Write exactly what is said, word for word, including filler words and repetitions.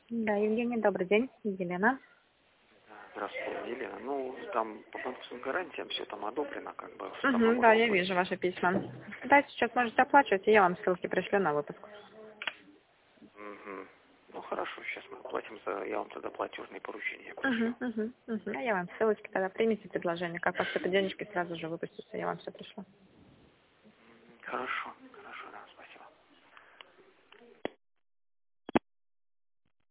Да, Евгений, добрый день. Елена. Здравствуйте, Елена. Ну, там по банковским гарантиям все там одобрено, как бы. Угу, да, я вижу ваши письма. Да, сейчас можете оплачивать, и я вам ссылки пришлю на выпуск. Угу. Ну, хорошо, сейчас мы платим за... Я вам тогда платежные поручения пришлю. Угу, угу, угу. А я вам ссылочки тогда примите предложение. Как поступят денежки, сразу же выпустятся, я вам все пришлю. Хорошо.